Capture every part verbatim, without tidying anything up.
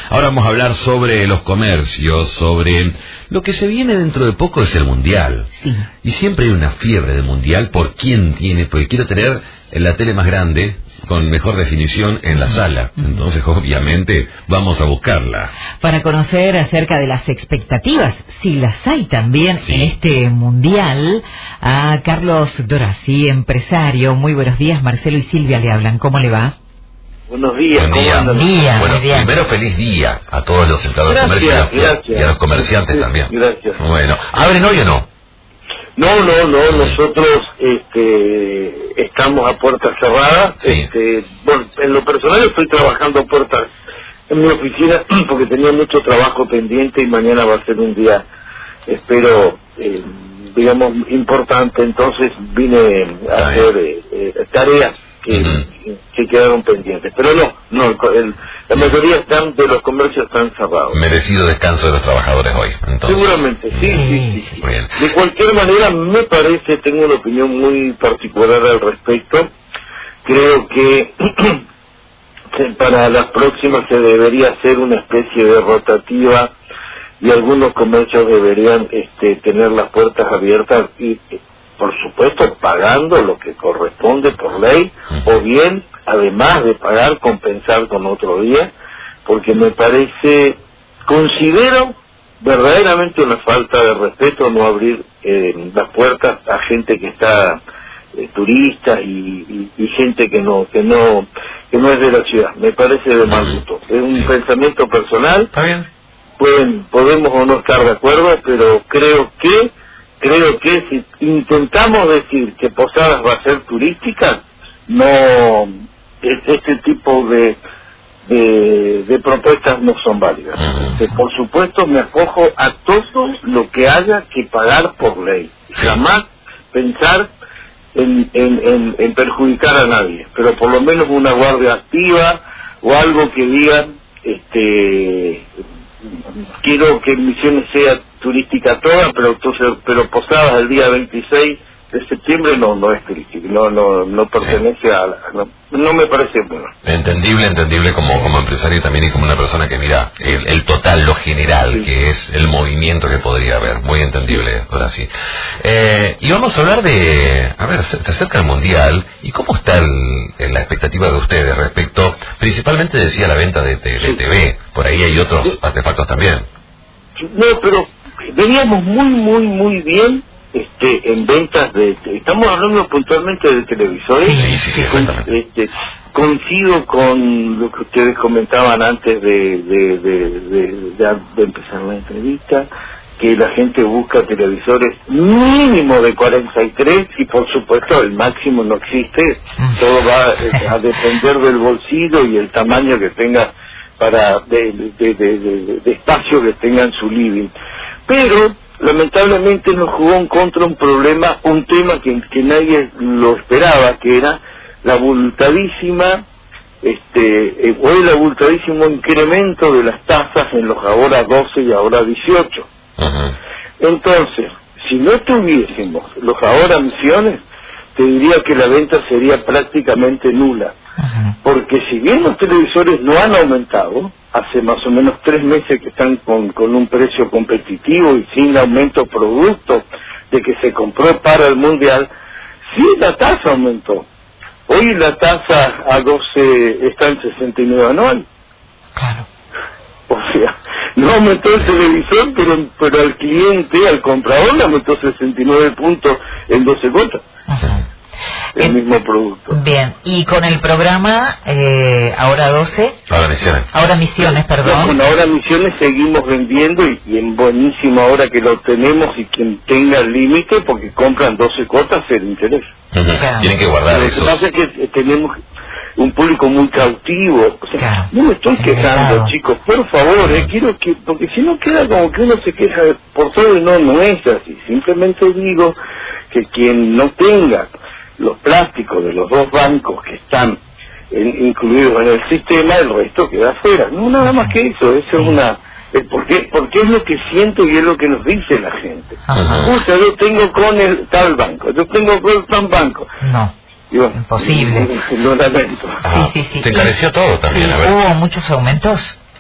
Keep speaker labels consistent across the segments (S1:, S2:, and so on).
S1: Ahora vamos a hablar sobre los comercios, sobre lo que se viene dentro de poco es el Mundial.
S2: Sí.
S1: Y siempre hay una fiebre del Mundial por quién tiene, porque quiero tener la tele más grande, con mejor definición en la sala. Entonces, obviamente, vamos a buscarla.
S2: Para conocer acerca de las expectativas, si las hay también sí. en este Mundial, a Carlos Dorazzi, empresario. Muy buenos días, Marcelo y Silvia le hablan. ¿Cómo le va?
S3: Buenos días.
S1: Buen día.
S2: Buen día.
S1: Bueno,
S2: día.
S1: primero feliz día a todos los empleados de comercio y a, y a los comerciantes sí, también.
S3: Gracias.
S1: Bueno, ¿abren hoy o no?
S3: No, no, no, nosotros este, estamos a puertas cerradas.
S1: Sí.
S3: Este, bueno, en lo personal estoy trabajando a puertas en mi oficina porque tenía mucho trabajo pendiente y mañana va a ser un día, espero, eh, digamos, importante. Entonces vine a
S1: ah,
S3: hacer eh, eh, tareas que, uh-huh. que quedaron pendientes. Pero no, no, el, el, la mayoría están de los comercios están cerrados.
S1: Merecido descanso de los trabajadores hoy, entonces.
S3: Seguramente, sí, sí, sí. sí.
S1: Muy bien.
S3: De cualquier manera, me parece, tengo una opinión muy particular al respecto. Creo que para las próximas se debería hacer una especie de rotativa y algunos comercios deberían este, tener las puertas abiertas y, por supuesto, pagando lo que corresponde por ley, uh-huh. o bien, además de pagar, compensar con otro día, porque me parece, considero verdaderamente una falta de respeto no abrir eh, las puertas a gente que está eh, turista y, y, y gente que no que no que no es de la ciudad. Me parece de mal gusto. Es un sí. pensamiento personal.
S1: Está bien.
S3: Pueden, podemos o no estar de acuerdo, pero creo que creo que si intentamos decir que Posadas va a ser turística, no, este tipo de de, de propuestas no son válidas. Uh-huh. Por supuesto me acojo a todo lo que haya que pagar por ley. Jamás pensar en, en, en, en perjudicar a nadie, pero por lo menos una guardia activa o algo que diga, este, quiero que Misiones sea turística toda, pero entonces, pero Posadas el día veintiséis de septiembre no no es turística, no no no pertenece sí. a la, no, no me parece bueno.
S1: Entendible, entendible como como empresario también y como una persona que mira el, el total, lo general, sí. que es el movimiento que podría haber, muy entendible, ahora sí. Eh, y vamos a hablar de, a ver, se acerca el Mundial, y cómo está el, la expectativa de ustedes respecto, principalmente decía la venta de, de, de T V, por ahí hay otros sí. artefactos también.
S3: No, pero veníamos muy, muy, muy bien este en ventas de, estamos hablando puntualmente de televisores.
S1: Sí, sí, sí,
S3: con, este, coincido con lo que ustedes comentaban antes de de, de, de, de, de empezar la entrevista, que la gente busca televisores mínimo de cuarenta y tres y por supuesto el máximo no existe, todo va a depender del bolsillo y el tamaño que tenga para de, de, de, de, de espacio que tenga en su living. Pero lamentablemente nos jugó en contra un problema, un tema que, que nadie lo esperaba, que era la abultadísima, este, o el abultadísimo incremento de las tasas en los ahora doce y ahora dieciocho. Uh-huh. Entonces, si no tuviésemos los ahora Misiones, te diría que la venta sería prácticamente nula. Uh-huh. Porque si bien los televisores no han aumentado, hace más o menos tres meses que están con, con un precio competitivo y sin aumento producto de que se compró para el Mundial, sí la tasa aumentó. Hoy la tasa a doce está en sesenta y nueve anual.
S2: Claro.
S3: O sea, no aumentó el televisor, pero, pero al cliente, al comprador, le aumentó sesenta y nueve puntos en doce cuotas. Uh-huh. El en, mismo producto.
S2: Bien, y con el programa eh, Ahora doce...
S1: Ahora Misiones.
S2: Ahora Misiones, perdón.
S3: No, con Ahora Misiones seguimos vendiendo y, y en buenísimo ahora que lo tenemos y quien tenga el límite, porque compran doce cuotas, el interés.
S1: Uh-huh. Claro. Tienen que guardar eso.
S3: Lo que pasa es que tenemos un público muy cautivo. O sea, claro. No me estoy quejando, claro. chicos, por favor, eh, quiero que, porque si no queda como que uno se queja por todo y no, no es así. Simplemente digo que quien no tenga los plásticos de los dos bancos que están en, incluidos en el sistema, el resto queda afuera. No, nada más que eso, eso es una... Eh, porque, porque es lo que siento y es lo que nos dice la gente. Escucha, yo tengo con el tal banco, yo tengo con el tal banco.
S2: No,
S3: bueno,
S2: imposible.
S3: Lo lamento.
S2: Sí, sí, sí.
S1: Se encareció todo también,
S2: sí,
S1: a ver.
S2: ¿Hubo muchos aumentos?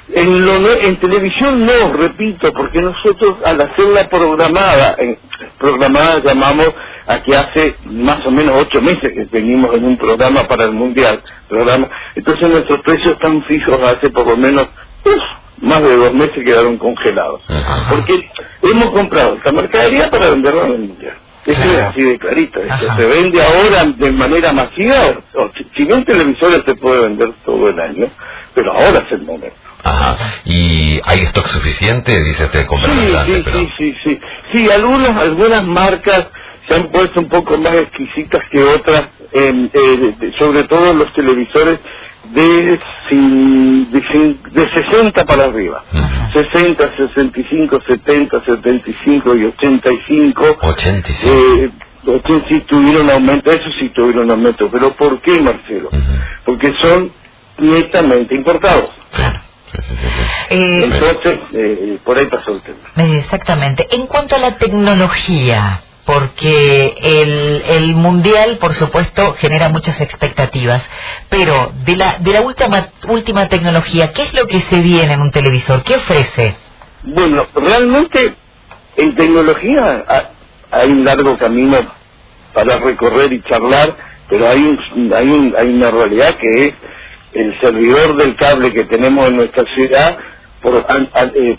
S3: En, lo, no- en televisión no, repito, porque nosotros al hacerla programada, en, programada llamamos a que hace más o menos ocho meses que venimos en un programa para el Mundial, programa, entonces nuestros precios están fijos hace por lo menos uf, más de dos meses quedaron congelados,
S1: Ajá.
S3: porque hemos comprado esta mercadería para venderla en el Mundial. Eso
S2: Claro.
S3: es así de clarito, esto
S2: Ajá.
S3: se vende ahora de manera masiva, o, o, si, si bien televisores se puede vender todo el año, pero ahora es el momento.
S1: Ajá. ¿Y hay stock suficiente? Dice este
S3: Sí,
S1: conversante,
S3: sí,
S1: pero...
S3: sí, sí, sí. Sí, algunas, algunas marcas se han puesto un poco más exquisitas que otras, en, eh, de- de- sobre todo los televisores de, sin- de, sin- de sesenta para arriba.
S1: Ujú.
S3: sesenta, sesenta y cinco, setenta, setenta y cinco y ochenta y cinco.
S1: ochenta y cinco.
S3: Eh, ochenta sí tuvieron aumento, eso sí tuvieron aumento. ¿Pero por qué, Marcelo?
S1: Ujú.
S3: Porque son netamente importados.
S1: Sí, sí, sí, sí, sí.
S2: Eh,
S3: Entonces, eh, por ahí pasó el tema.
S2: Exactamente. En cuanto a la tecnología, porque el, el mundial, por supuesto, genera muchas expectativas, pero de la de la última última tecnología, ¿qué es lo que se viene en un televisor? ¿Qué ofrece?
S3: Bueno, realmente en tecnología ha- hay un largo camino para recorrer y charlar, pero hay un, hay un, hay una realidad que es el servidor del cable que tenemos en nuestra ciudad por, an- an- eh,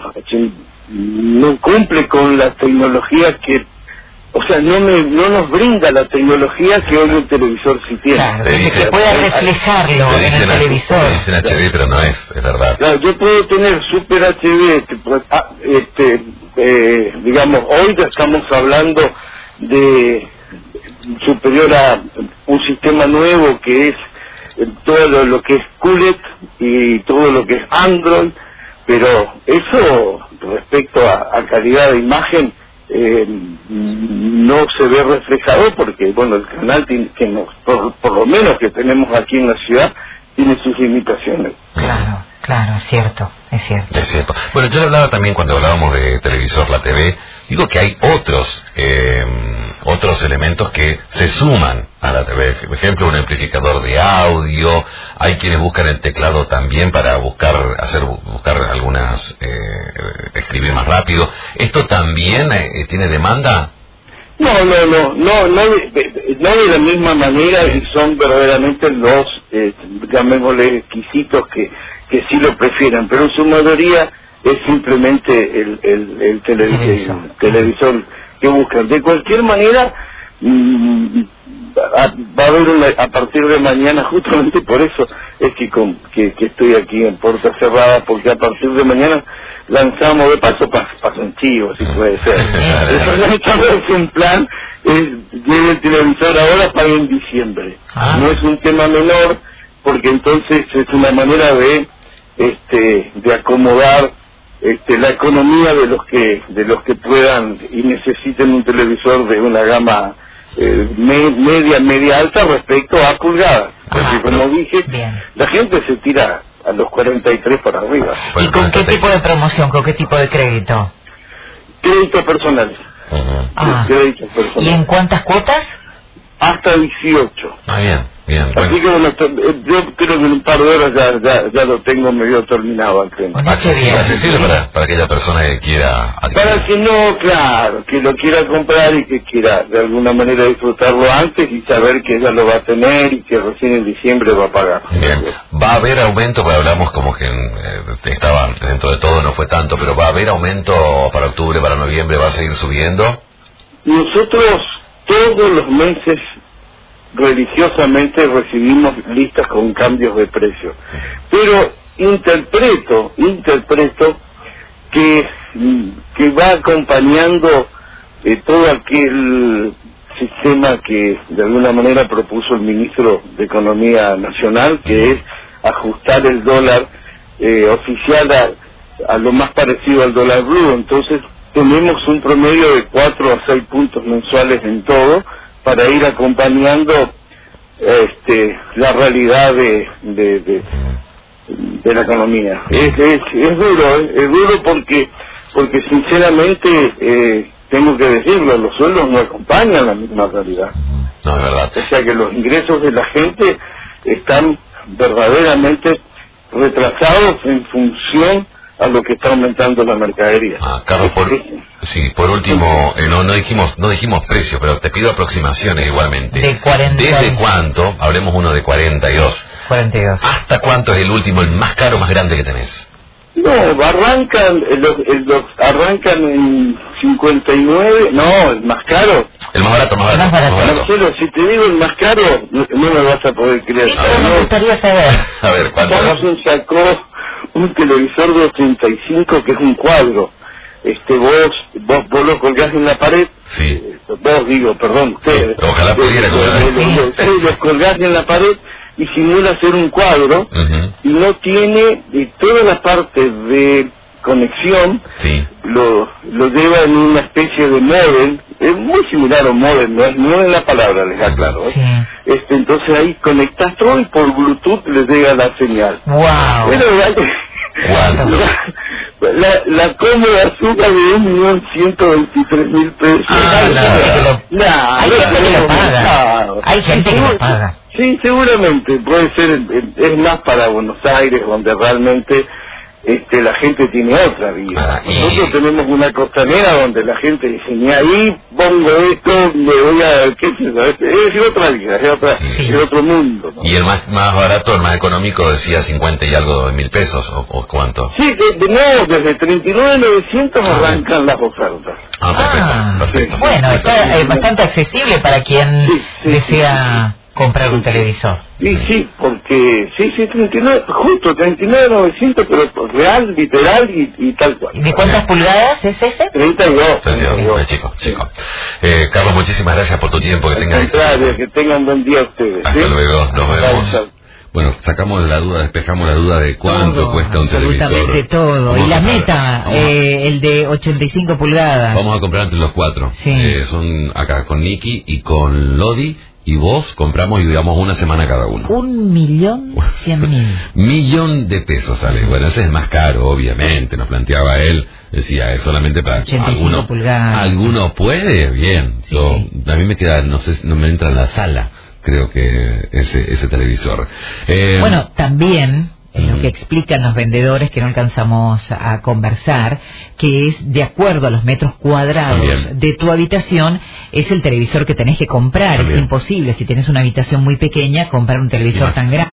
S3: no cumple con la tecnología que, o sea, no me, no nos brinda la tecnología que hoy un televisor sí tiene.
S2: Claro,
S1: Te
S2: que
S1: dicen-
S2: se pueda
S3: Eh,
S2: reflejarlo
S1: Te
S2: en el
S1: dicen,
S2: televisor.
S1: te dicen H D, pero no es, es verdad.
S3: Claro, yo puedo tener Super H D, este, pues, ah, este, eh, digamos, hoy ya estamos hablando de superior a un sistema nuevo que es eh, todo lo, lo que es Q L E D y todo lo que es Android, pero eso respecto a, a calidad de imagen eh, no se ve reflejado porque, bueno, el canal tiene, que nos, por, por lo menos que tenemos aquí en la ciudad tiene sus limitaciones.
S2: Claro, claro, es cierto, es cierto.
S1: Es cierto. Bueno, yo le hablaba también cuando hablábamos de televisor, la T V, digo que hay otros eh, otros elementos que se suman a la T V. Por ejemplo, un amplificador de audio, hay quienes buscan el teclado también para buscar hacer buscar algunas, eh, escribir más rápido. ¿Esto también eh, tiene demanda?
S3: No, no, no, no, no de, de- no de la misma manera y son verdaderamente los, eh, llamémosle, exquisitos que, que sí lo prefieran, pero en su mayoría es simplemente el, el, el, tele-
S2: Televisor.
S3: el televisor que buscan. De cualquier manera, mm, a- va a haber una, a partir de mañana, justamente por eso es que, con, que, que estoy aquí en puertas cerradas, porque a partir de mañana lanzamos, de paso pas- pasan chivos, si puede ser. Eso es un plan, es, lleve el televisor ahora para en diciembre.
S2: Ah.
S3: No es un tema menor, porque entonces es una manera de, este, de acomodar este, la economía de los que de los que puedan y necesiten un televisor de una gama eh, me- media media alta respecto a pulgadas, porque
S2: Ah,
S3: como dije,
S2: bien.
S3: la gente se tira a los cuarenta y tres para arriba.
S2: ¿Y
S1: Bueno,
S2: con qué
S1: entonces-
S2: tipo de promoción, con qué tipo de crédito?
S3: Créditos personales.
S1: Ujú.
S2: Ah.
S3: Créditos
S2: ¿Y
S3: personales.
S2: en cuántas cuotas?
S3: Hasta dieciocho.
S1: Ah, bien, bien.
S3: Así
S1: Bueno,
S3: que bueno, esto- eh, yo creo que en un par de horas ya, ya, ya lo tengo medio terminado al tema.
S2: Bueno, qué bien.
S1: accesible para, para aquella persona que quiera adquirir.
S3: Para que no, claro, que lo quiera comprar y que quiera de alguna manera disfrutarlo antes y saber que ya lo va a tener y que recién en diciembre va a pagar.
S1: Bien, va a haber aumento, pues hablamos como que eh, estaba dentro de todo, no fue tanto, pero va a haber aumento para octubre, para noviembre, va a seguir subiendo.
S3: Nosotros todos los meses religiosamente recibimos listas con cambios de precio, pero interpreto, interpreto que, mm, que va acompañando eh, todo aquel sistema que de alguna manera propuso el ministro de Economía Nacional, que es ajustar el dólar eh, oficial a, a lo más parecido al dólar blue. Entonces tenemos un promedio de cuatro a seis puntos mensuales en todo para ir acompañando este, la realidad de, de, de, de la economía. Es, es, es duro, ¿eh? Es duro porque porque sinceramente eh, tengo que decirlo, los sueldos no acompañan la misma realidad.
S1: No, es verdad.
S3: O sea que los ingresos de la gente están verdaderamente retrasados en función a lo que está aumentando la mercadería.
S1: Ah, Carlos, por, sí, por último, eh, no, no dijimos no dijimos precio, pero te pido aproximaciones igualmente.
S2: De cuarenta.
S1: ¿Desde cuánto? Hablemos uno de cuarenta y dos.
S2: cuarenta y dos.
S1: ¿Hasta cuánto es el último, el más caro, más grande que tenés?
S3: No, arrancan, los, los, arrancan en cincuenta y nueve, no, el más caro.
S1: El más barato, más barato.
S2: Más barato.
S1: Más barato.
S3: Marcelo, si te digo el más caro, no, no me vas a poder creer.
S2: Sí, pero me
S3: No,
S2: gustaría saber.
S1: A ver, ¿cuánto?
S3: Samsung sacó un televisor de ochenta y cinco que es un cuadro. Este, vos, vos, vos lo colgás en la pared.
S1: Sí.
S3: Eh, vos digo, perdón, ustedes.
S1: Ojalá pudiera
S3: Eh,
S1: colgar.
S3: lo- lo- lo- sí, los colgás en la pared y simula ser un cuadro
S1: Ujú.
S3: y no tiene de toda la parte de conexión,
S1: Sí.
S3: lo, lo lleva en una especie de modem, es muy similar a un modem, no es, no es la palabra, les aclaro. ¿eh?
S2: Sí.
S3: Este, entonces ahí conectás todo y por Bluetooth les llega la señal.
S2: Wow.
S3: Pero la,
S1: ¿Cuánto?
S3: la, la, la cómoda suma de un millón ciento veintitrés mil pesos.
S2: Ah,
S3: Ay,
S2: la-
S3: no,
S2: que lo-
S3: no,
S2: hay
S3: no,
S2: gente que
S3: no,
S2: lo paga.
S3: no.
S2: Hay gente que lo paga.
S3: Sí, seguramente, puede ser, eh, es más para Buenos Aires, donde realmente este, la gente tiene otra vida.
S1: Ah, y-
S3: Nosotros tenemos una costanera donde la gente dice, ni ahí pongo esto, me voy a, qué sé yo, es, es otra vida, es, otra,
S2: Sí.
S3: es otro mundo, ¿no?
S1: ¿Y el más, más barato, el más económico, decía cincuenta y algo de mil pesos? ¿O, o cuánto?
S3: Sí, de, de nuevo, desde treinta y nueve mil novecientos
S1: Ah,
S3: arrancan las ofertas.
S1: Ah, perfecto,
S2: Ah,
S1: perfecto.
S2: bueno, está eh, bastante accesible para quien
S3: Sí, sí,
S2: desea comprar un televisor.
S3: Y sí, porque, sí, sí, treinta y nueve, justo treinta y nueve mil novecientos, pero real, literal y, y tal cual.
S2: ¿Y de cuántas pulgadas es ese?
S3: treinta y dos.
S1: Entendido,
S3: treinta y dos.
S1: eh, chico, chico. Eh, Carlos, muchísimas gracias por tu tiempo, que
S3: Al
S1: tengas
S3: contrario, que tengan buen día ustedes.
S1: Hasta
S3: ¿sí?
S1: luego, nos vemos.
S3: Chao, chao.
S4: Bueno, sacamos la duda, despejamos la duda de cuánto
S2: Todo,
S4: cuesta un televisor.
S2: absolutamente todo.
S4: Vamos
S2: Y la
S4: a-
S2: meta,
S4: vamos a-
S2: eh, el de ochenta y cinco pulgadas.
S4: Vamos a comprar entre los cuatro.
S2: Sí.
S4: Eh, son acá con Nicky y con Lodi y vos compramos y digamos una semana cada uno.
S2: Un millón cien mil.
S4: Millón de pesos sale. Bueno, ese es el más caro, obviamente. Nos planteaba él, decía, es solamente para
S2: ochenta y cinco
S4: alguno.
S2: pulgadas.
S4: ¿Alguno puede? Bien.
S2: Sí.
S4: Yo, a mí me queda, no sé, no me entra en la sala, creo que ese, ese televisor. Eh,
S2: Bueno, también es lo
S4: Mm.
S2: que explican los vendedores que no alcanzamos a conversar, que es de acuerdo a los metros cuadrados
S4: También.
S2: de tu habitación, es el televisor que tenés que comprar.
S4: También.
S2: Es imposible, si tenés una habitación muy pequeña, comprar un televisor
S4: Imag-
S2: tan grande.